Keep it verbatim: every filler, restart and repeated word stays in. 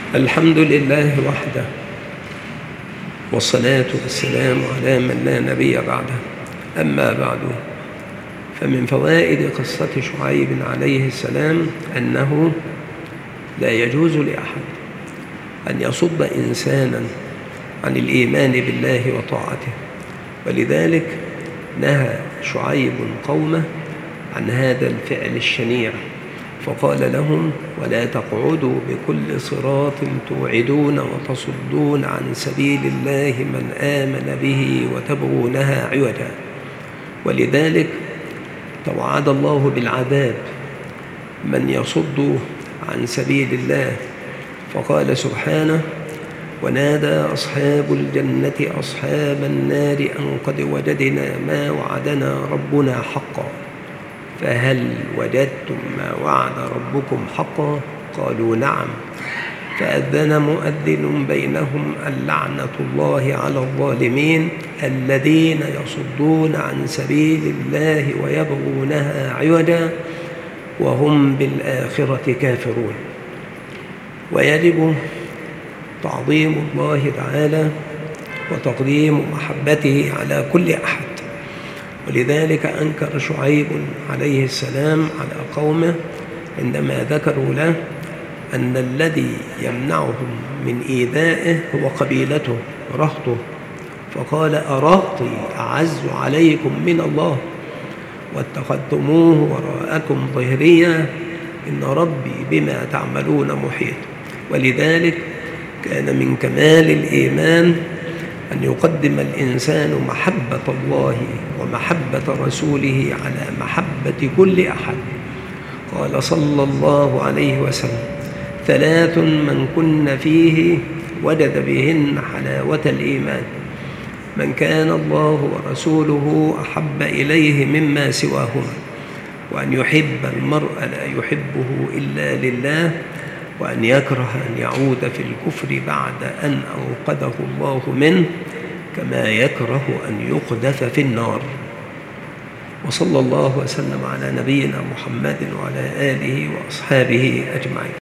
الحمد لله وحده، والصلاة والسلام على من لا نبي بعده. أما بعد، فمن فوائد قصة شعيب عليه السلام أنه لا يجوز لأحد أن يصد إنسانا عن الإيمان بالله وطاعته، ولذلك نهى شعيب قومه عن هذا الفعل الشنيع، فقال لهم: ولا تقعدوا بكل صراط توعدون وتصدون عن سبيل الله من آمن به وتبغونها عوجا. ولذلك توعد الله بالعذاب من يصد عن سبيل الله، فقال سبحانه: ونادى أصحاب الجنة أصحاب النار أن قد وجدنا ما وعدنا ربنا حقا، فهل وجدتم ما وعد ربكم حقا؟ قالوا: نعم. فأذن مؤذن بينهم اللعنة الله على الظالمين الذين يصدون عن سبيل الله ويبغونها عوجا وهم بالآخرة كافرون. ويجب تعظيم الله تعالى وتقديم محبته على كل أحد، ولذلك أنكر شعيب عليه السلام على قومه عندما ذكروا له أن الذي يمنعهم من إيذائه هو قبيلته رهطه، فقال: أرهطي أعز عليكم من الله واتخذتموه وراءكم ظهريا إن ربي بما تعملون محيط. ولذلك كان من كمال الإيمان أن يقدم الإنسان محبة الله ومحبة رسوله على محبة كل أحد. قال صلى الله عليه وسلم: ثلاث من كن فيه وجد بهن حلاوة الإيمان: من كان الله ورسوله أحب إليه مما سواهما، وأن يحب المرء لا يحبه إلا لله، وأن يكره أن يعود في الكفر بعد أن أوقده الله منه، كما يكره أن يقذف في النار. وصلى الله وسلم على نبينا محمد وعلى آله وأصحابه أجمعين.